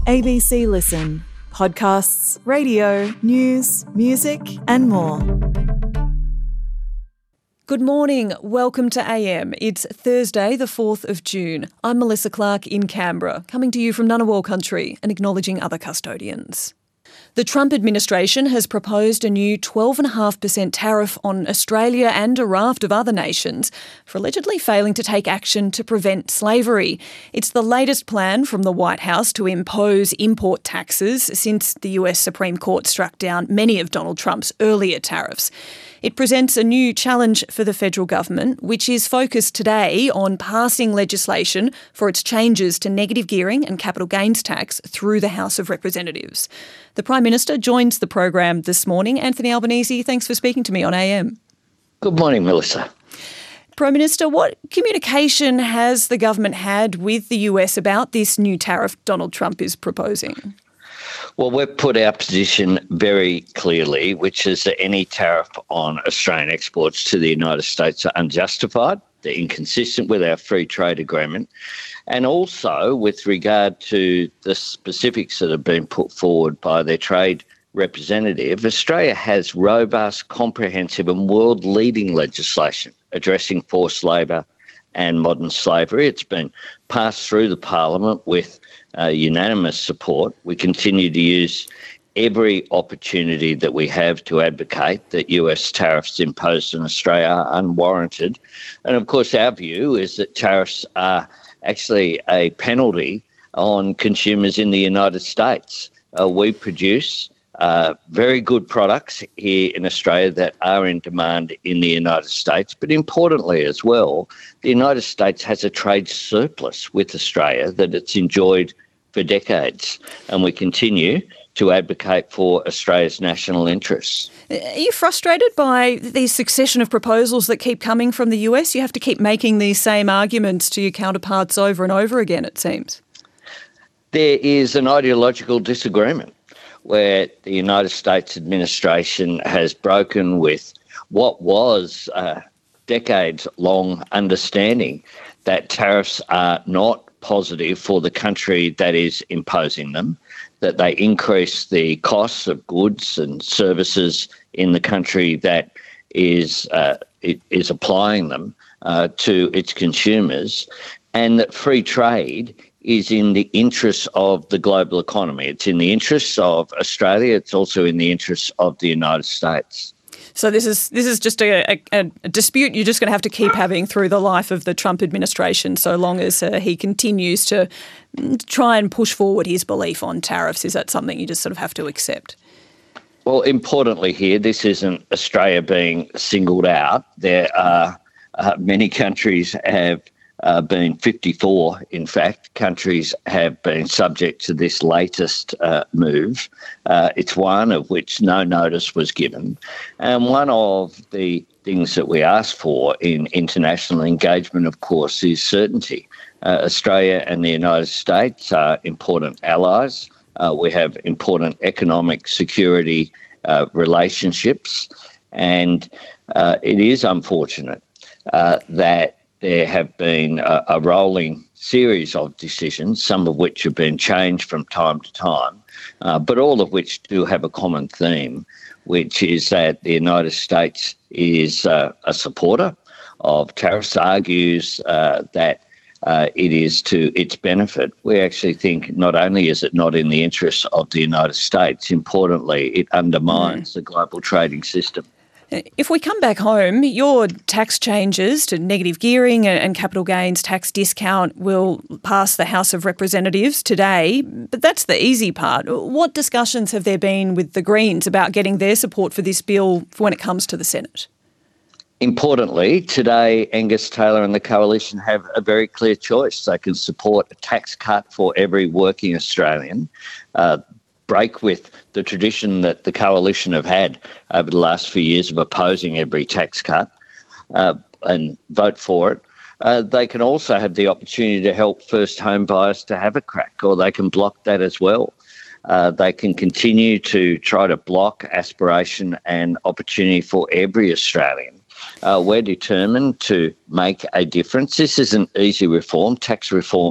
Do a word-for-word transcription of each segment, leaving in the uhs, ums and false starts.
A B C Listen. Podcasts, radio, news, music and more. Good morning. Welcome to A M. It's Thursday, the fourth of June. I'm Melissa Clark in Canberra, coming to you from Ngunnawal country and acknowledging other custodians. The Trump administration has proposed a new twelve point five percent tariff on Australia and a raft of other nations for allegedly failing to take action to prevent slavery. It's the latest plan from the White House to impose import taxes since the U S Supreme Court struck down many of Donald Trump's earlier tariffs. It presents a new challenge for the federal government, which is focused today on passing legislation for its changes to negative gearing and capital gains tax through the House of Representatives. The Prime Minister joins the program this morning. Anthony Albanese, thanks for speaking to me on A M. Good morning, Melissa. Prime Minister, what communication has the government had with the U S about this new tariff Donald Trump is proposing? Well, we've put our position very clearly, which is that any tariff on Australian exports to the United States are unjustified, they're inconsistent with our free trade agreement, and also with regard to the specifics that have been put forward by their trade representative, Australia has robust, comprehensive and world-leading legislation addressing forced labour and modern slavery. It's been passed through the Parliament with uh, unanimous support. We continue to use every opportunity that we have to advocate that U S tariffs imposed on Australia are unwarranted. And of course, our view is that tariffs are actually a penalty on consumers in the United States. Uh, we produce Uh, very good products here in Australia that are in demand in the United States. But importantly as well, the United States has a trade surplus with Australia that it's enjoyed for decades. And we continue to advocate for Australia's national interests. Are you frustrated by these succession of proposals that keep coming from the U S? You have to keep making these same arguments to your counterparts over and over again, it seems. There is an ideological disagreement where the United States administration has broken with what was a decades-long understanding that tariffs are not positive for the country that is imposing them, that they increase the costs of goods and services in the country that is uh, it is applying them uh, to its consumers, and that free trade is in the interests of the global economy. It's in the interests of Australia. It's also in the interests of the United States. So this is this is just a, a, a dispute you're just going to have to keep having through the life of the Trump administration so long as uh, he continues to try and push forward his belief on tariffs. Is that something you just sort of have to accept? Well, importantly here, this isn't Australia being singled out. There are uh, many countries have Uh, been fifty-four, in fact, countries have been subject to this latest uh, move. Uh, it's one of which no notice was given. And one of the things that we ask for in international engagement, of course, is certainty. Uh, Australia and the United States are important allies. Uh, we have important economic security uh, relationships. And uh, it is unfortunate uh, that there have been a, a rolling series of decisions, some of which have been changed from time to time, uh, but all of which do have a common theme, which is that the United States is uh, a supporter of tariffs, argues uh, that uh, it is to its benefit. We actually think not only is it not in the interests of the United States, importantly, it undermines mm. the global trading system. If we come back home, your tax changes to negative gearing and capital gains tax discount will pass the House of Representatives today, but that's the easy part. What discussions have there been with the Greens about getting their support for this bill when it comes to the Senate? Importantly, today Angus Taylor and the Coalition have a very clear choice. They can support a tax cut for every working Australian, uh, break with the tradition that the Coalition have had over the last few years of opposing every tax cut uh, and vote for it. Uh, they can also have the opportunity to help first home buyers to have a crack, or they can block that as well. Uh, they can continue to try to block aspiration and opportunity for every Australian. Uh, we're determined to make a difference. This isn't easy reform. Tax reform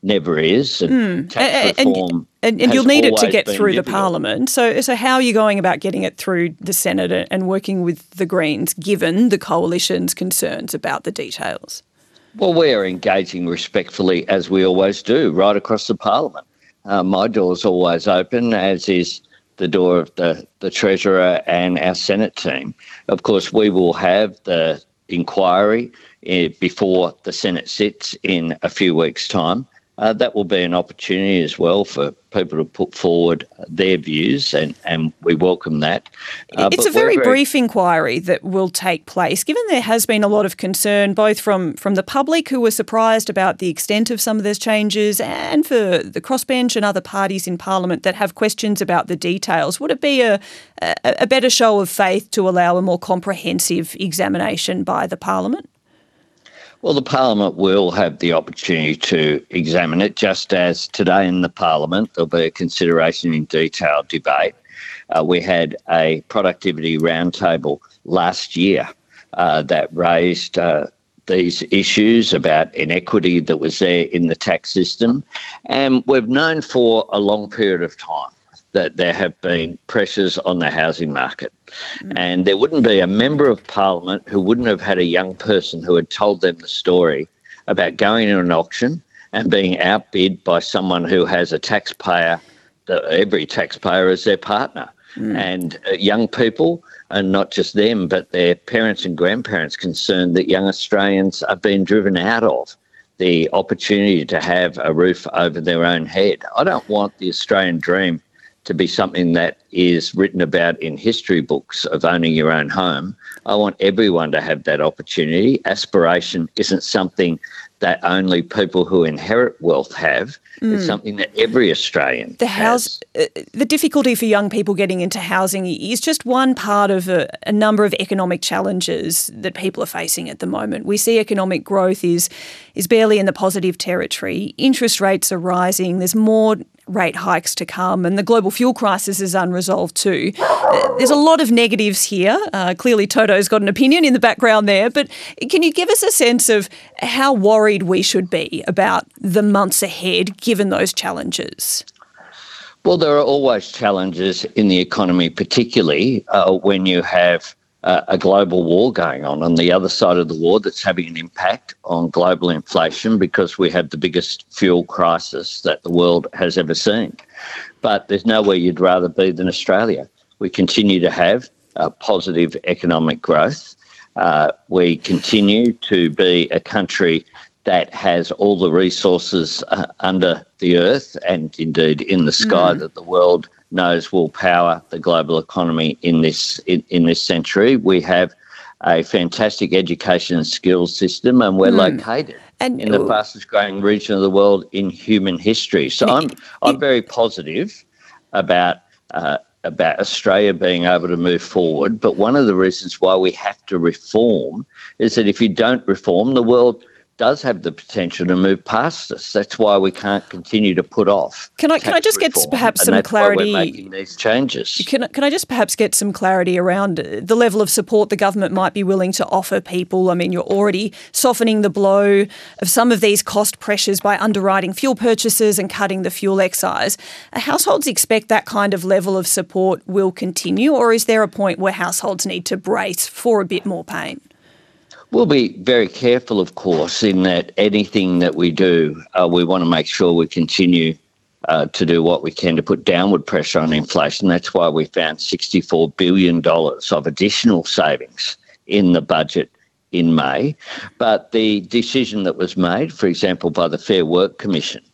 never is. And mm. tax and, reform and, and you'll need it to get through difficult. the Parliament. So, so how are you going about getting it through the Senate and working with the Greens, given the coalition's concerns about the details? Well, we are engaging respectfully, as we always do, right across the Parliament. Uh, my door's always open, as is the door of the, the Treasurer and our Senate team. Of course, we will have the inquiry uh, before the Senate sits in a few weeks' time. Uh, that will be an opportunity as well for people to put forward their views, and, and we welcome that. Uh, it's a very, very brief inquiry that will take place, given there has been a lot of concern both from, from the public, who were surprised about the extent of some of those changes, and for the crossbench and other parties in Parliament that have questions about the details. Would it be a, a, a better show of faith to allow a more comprehensive examination by the Parliament? Well, the Parliament will have the opportunity to examine it, just as today in the Parliament there'll be a consideration in detail debate. Uh, we had a productivity roundtable last year uh, that raised uh, these issues about inequity that was there in the tax system. And we've known for a long period of time that there have been pressures on the housing market. Mm. And there wouldn't be a member of Parliament who wouldn't have had a young person who had told them the story about going to an auction and being outbid by someone who has a taxpayer, that every taxpayer is their partner. Mm. And uh, young people, and not just them, but their parents and grandparents, concerned that young Australians are being driven out of the opportunity to have a roof over their own head. I don't want the Australian dream to be something that is written about in history books of owning your own home. I want everyone to have that opportunity. Aspiration isn't something that only people who inherit wealth have. Mm. It's something that every Australian the house, has. Uh, the difficulty for young people getting into housing is just one part of a, a number of economic challenges that people are facing at the moment. We see economic growth is is barely in the positive territory. Interest rates are rising. There's more rate hikes to come, and the global fuel crisis is unresolved too. Uh, there's a lot of negatives here. Uh, clearly Toto's got an opinion in the background there, but can you give us a sense of how worried we should be about the months ahead given those challenges? Well, there are always challenges in the economy, particularly uh, when you have uh, a global war going on on the other side of the war that's having an impact on global inflation, because we have the biggest fuel crisis that the world has ever seen. But there's nowhere you'd rather be than Australia. We continue to have uh, positive economic growth. Uh, we continue to be a country that has all the resources uh, under the earth and indeed in the sky mm. that the world knows will power the global economy in this in, in this century. We have a fantastic education and skills system, and we're mm. located and, in the fastest growing region of the world in human history. So I'm I'm very positive about uh, about Australia being able to move forward. But one of the reasons why we have to reform is that if you don't reform, the world does have the potential to move past us. That's why we can't continue to put off. Can I can I just reform, get perhaps and some that's clarity? Why we're making these changes. Can can I just perhaps get some clarity around the level of support the government might be willing to offer people? I mean, you're already softening the blow of some of these cost pressures by underwriting fuel purchases and cutting the fuel excise. Households expect that kind of level of support will continue, or is there a point where households need to brace for a bit more pain? We'll be very careful, of course, in that anything that we do, uh, we want to make sure we continue uh, to do what we can to put downward pressure on inflation. That's why we found sixty-four billion dollars of additional savings in the budget in May. But the decision that was made, for example, by the Fair Work Commission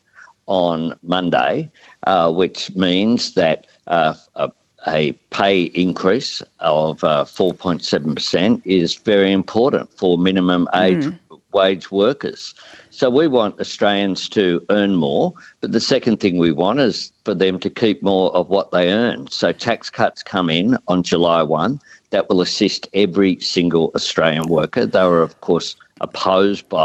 on Monday, uh, which means that uh, a A pay increase of uh, four point seven percent is very important for minimum age mm. wage workers. So we want Australians to earn more, but the second thing we want is for them to keep more of what they earn. So tax cuts come in on July first that will assist every single Australian worker. They were, of course, opposed by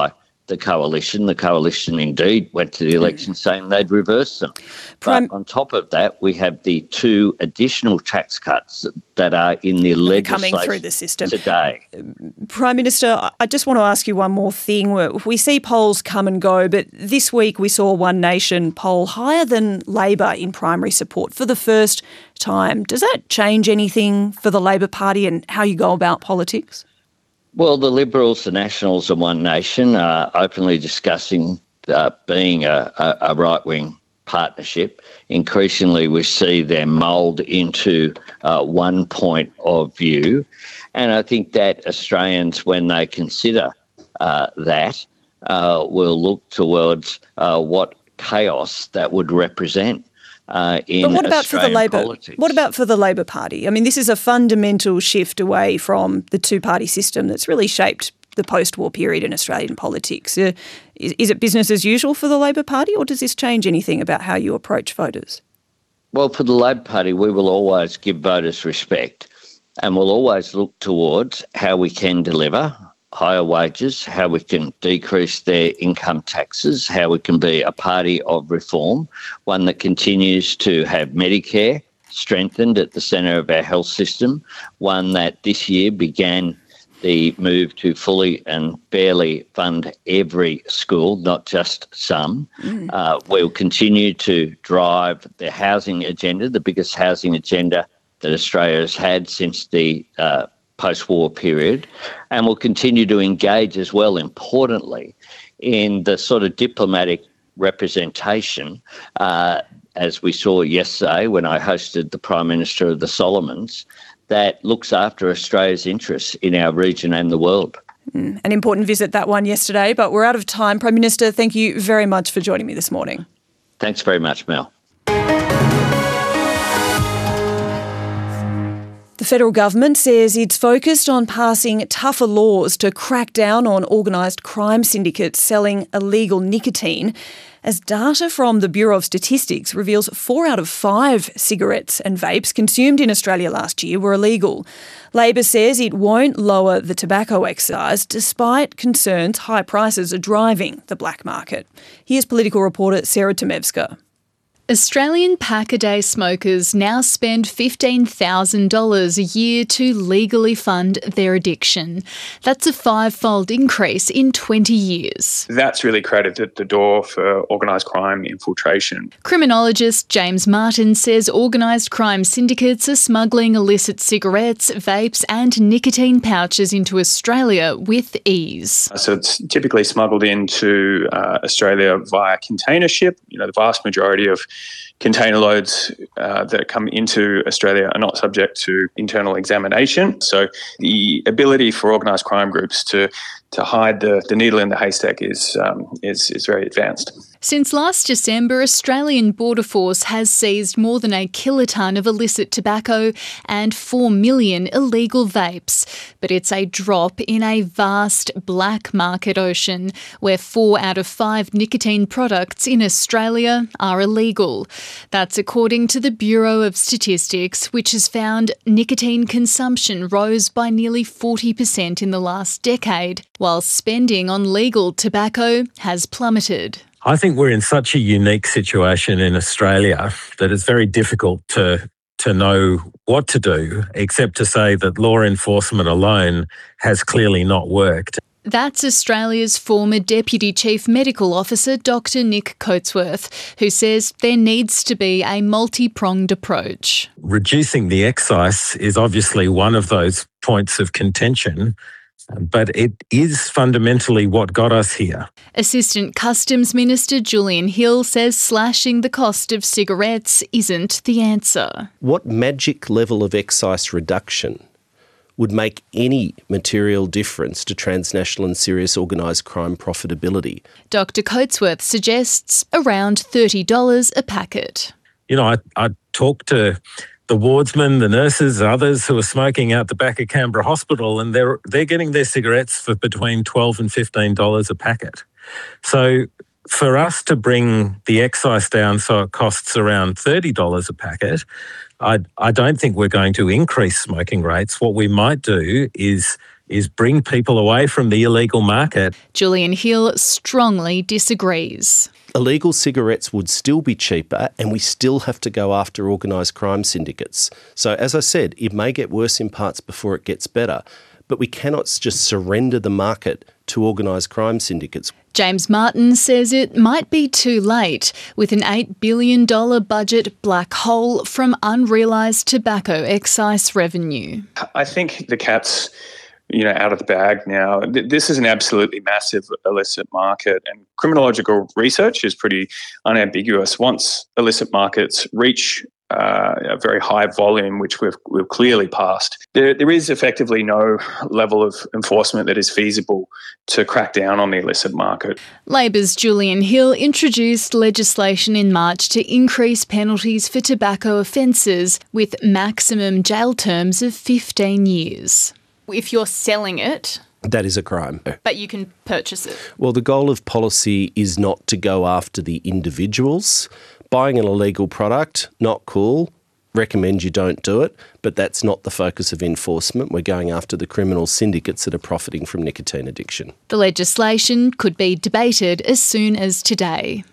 the coalition. The coalition indeed went to the election mm. saying they'd reverse them. Prime- but on top of that, we have the two additional tax cuts that are in the legislation coming through the system today. Prime Minister, I just want to ask you one more thing. We see polls come and go, but this week we saw One Nation poll higher than Labor in primary support for the first time. Does that change anything for the Labor Party and how you go about politics? Well, the Liberals, the Nationals and One Nation are openly discussing uh, being a, a, a right-wing partnership. Increasingly, we see them mould into uh, one point of view. And I think that Australians, when they consider uh, that, uh, will look towards uh, what chaos that would represent. Uh, in but what about Australian for the Labor? politics. What about for the Labor Party? I mean, this is a fundamental shift away from the two-party system that's really shaped the post-war period in Australian politics. Uh, is, is it business as usual for the Labor Party, or does this change anything about how you approach voters? Well, for the Labor Party, we will always give voters respect, and we'll always look towards how we can deliver higher wages, how we can decrease their income taxes, how we can be a party of reform, one that continues to have Medicare strengthened at the centre of our health system, one that this year began the move to fully and fairly fund every school, not just some. Mm. Uh, we'll continue to drive the housing agenda, the biggest housing agenda that Australia has had since the uh, post-war period, and will continue to engage as well, importantly, in the sort of diplomatic representation, uh, as we saw yesterday when I hosted the Prime Minister of the Solomons, that looks after Australia's interests in our region and the world. Mm, an important visit, that one yesterday, but we're out of time. Prime Minister, thank you very much for joining me this morning. Thanks very much, Mel. The federal government says it's focused on passing tougher laws to crack down on organised crime syndicates selling illegal nicotine, as data from the Bureau of Statistics reveals four out of five cigarettes and vapes consumed in Australia last year were illegal. Labor says it won't lower the tobacco excise despite concerns high prices are driving the black market. Here's political reporter Sarah Tomevska. Australian pack-a-day smokers now spend fifteen thousand dollars a year to legally fund their addiction. That's a five-fold increase in twenty years. That's really created the, the door for organised crime infiltration. Criminologist James Martin says organised crime syndicates are smuggling illicit cigarettes, vapes and nicotine pouches into Australia with ease. So it's typically smuggled into uh, Australia via container ship. You know, the vast majority of container loads uh, that come into Australia are not subject to internal examination. So the ability for organised crime groups to to hide the, the needle in the haystack is, um, is is very advanced. Since last December, Australian Border Force has seized more than a kilotonne of illicit tobacco and four million illegal vapes. But it's a drop in a vast black market ocean where four out of five nicotine products in Australia are illegal. That's according to the Bureau of Statistics, which has found nicotine consumption rose by nearly forty percent in the last decade, while spending on legal tobacco has plummeted. I think we're in such a unique situation in Australia that it's very difficult to to know what to do, except to say that law enforcement alone has clearly not worked. That's Australia's former Deputy Chief Medical Officer, Doctor Nick Coatsworth, who says there needs to be a multi-pronged approach. Reducing the excise is obviously one of those points of contention, but it is fundamentally what got us here. Assistant Customs Minister Julian Hill says slashing the cost of cigarettes isn't the answer. What magic level of excise reduction would make any material difference to transnational and serious organised crime profitability? Doctor Coatsworth suggests around thirty dollars a packet. You know, I, I talked to the wardsmen, the nurses, others who are smoking out the back of Canberra Hospital, and they're they're getting their cigarettes for between twelve and fifteen dollars a packet. So for us to bring the excise down so it costs around thirty dollars a packet, I I don't think we're going to increase smoking rates. What we might do is is bring people away from the illegal market. Julian Hill strongly disagrees. Illegal cigarettes would still be cheaper and we still have to go after organised crime syndicates. So as I said, it may get worse in parts before it gets better, but we cannot just surrender the market to organised crime syndicates. James Martin says it might be too late with an eight billion dollars budget black hole from unrealised tobacco excise revenue. I think the cat's, you know, out of the bag now. This is an absolutely massive illicit market, and criminological research is pretty unambiguous. Once illicit markets reach uh, a very high volume, which we've we've clearly passed, there there is effectively no level of enforcement that is feasible to crack down on the illicit market. Labor's Julian Hill introduced legislation in March to increase penalties for tobacco offences with maximum jail terms of fifteen years. If you're selling it, that is a crime. But you can purchase it. Well, the goal of policy is not to go after the individuals. Buying an illegal product, not cool. Recommend you don't do it, but that's not the focus of enforcement. We're going after the criminal syndicates that are profiting from nicotine addiction. The legislation could be debated as soon as today.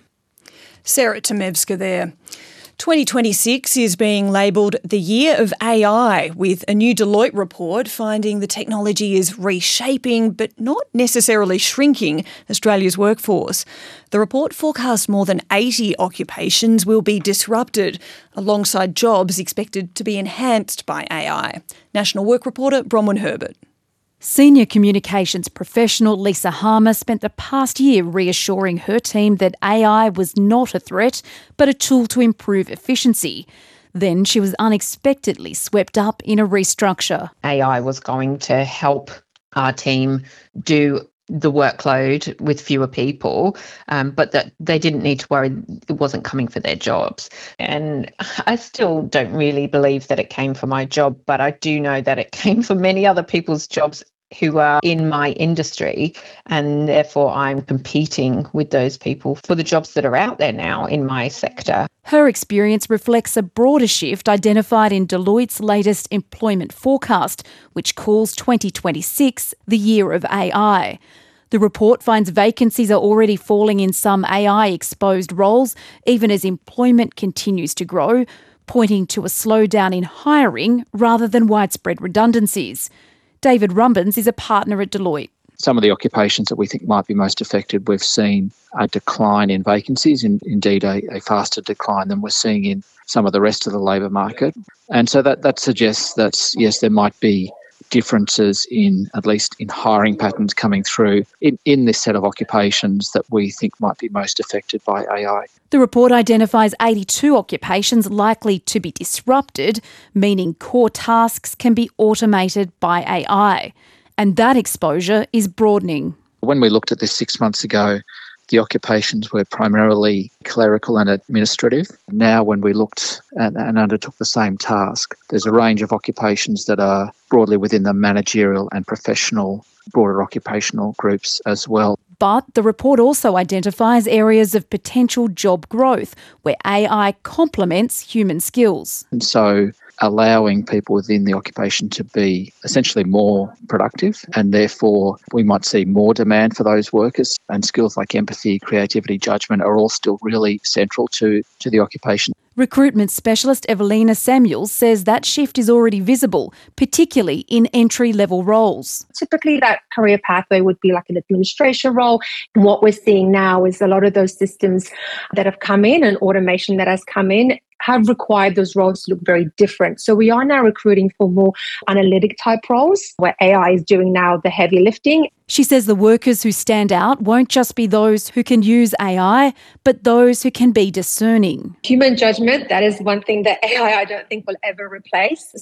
Sarah Tomevska there. twenty twenty-six is being labelled the year of A I, with a new Deloitte report finding the technology is reshaping but not necessarily shrinking Australia's workforce. The report forecasts more than eighty occupations will be disrupted, alongside jobs expected to be enhanced by A I. National Work reporter Bronwyn Herbert. Senior communications professional Lisa Harmer spent the past year reassuring her team that A I was not a threat, but a tool to improve efficiency. Then she was unexpectedly swept up in a restructure. A I was going to help our team do the workload with fewer people, um, but that they didn't need to worry it wasn't coming for their jobs. And I still don't really believe that it came for my job, but I do know that it came for many other people's jobs who are in my industry, and therefore I'm competing with those people for the jobs that are out there now in my sector. Her experience reflects a broader shift identified in Deloitte's latest employment forecast, which calls twenty twenty-six the year of A I. The report finds vacancies are already falling in some A I-exposed roles, even as employment continues to grow, pointing to a slowdown in hiring rather than widespread redundancies. David Rumbens is a partner at Deloitte. Some of the occupations that we think might be most affected, we've seen a decline in vacancies, and indeed a, a faster decline than we're seeing in some of the rest of the labour market. And so that, that suggests that, yes, there might be differences in, at least in hiring patterns coming through in, in this set of occupations that we think might be most affected by A I. The report identifies eighty-two occupations likely to be disrupted, meaning core tasks can be automated by A I. And that exposure is broadening. When we looked at this six months ago, the occupations were primarily clerical and administrative. Now, when we looked and, and undertook the same task, there's a range of occupations that are broadly within the managerial and professional, broader occupational groups as well. But the report also identifies areas of potential job growth where A I complements human skills. And so allowing people within the occupation to be essentially more productive, and therefore we might see more demand for those workers, and skills like empathy, creativity, judgment are all still really central to, to the occupation. Recruitment specialist Evelina Samuels says that shift is already visible, particularly in entry-level roles. Typically that career pathway would be like an administration role. And what we're seeing now is a lot of those systems that have come in and automation that has come in have required those roles to look very different. So we are now recruiting for more analytic type roles where A I is doing now the heavy lifting. She says the workers who stand out won't just be those who can use A I, but those who can be discerning. Human judgment, that is one thing that A I I don't think will ever replace.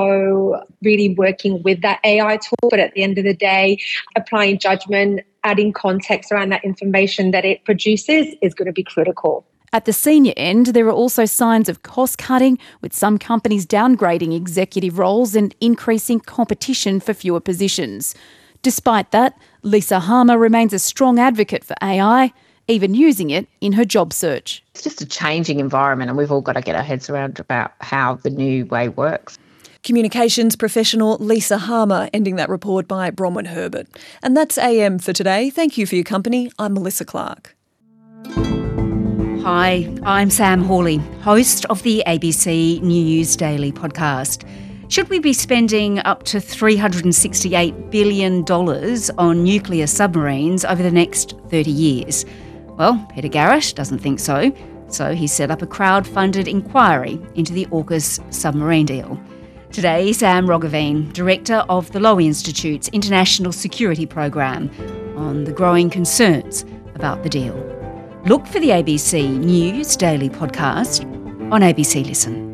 So really working with that A I tool, but at the end of the day, applying judgment, adding context around that information that it produces is going to be critical. At the senior end, there are also signs of cost-cutting, with some companies downgrading executive roles and increasing competition for fewer positions. Despite that, Lisa Harmer remains a strong advocate for A I, even using it in her job search. It's just a changing environment, and we've all got to get our heads around about how the new way works. Communications professional Lisa Harmer ending that report by Bronwyn Herbert. And that's A M for today. Thank you for your company. I'm Melissa Clark. Hi, I'm Sam Hawley, host of the A B C News Daily podcast. Should we be spending up to three hundred sixty-eight billion dollars on nuclear submarines over the next thirty years? Well, Peter Garrett doesn't think so, so he set up a crowd-funded inquiry into the AUKUS submarine deal. Today, Sam Roggeveen, director of the Lowy Institute's International Security Program, on the growing concerns about the deal. Look for the A B C News Daily podcast on A B C Listen.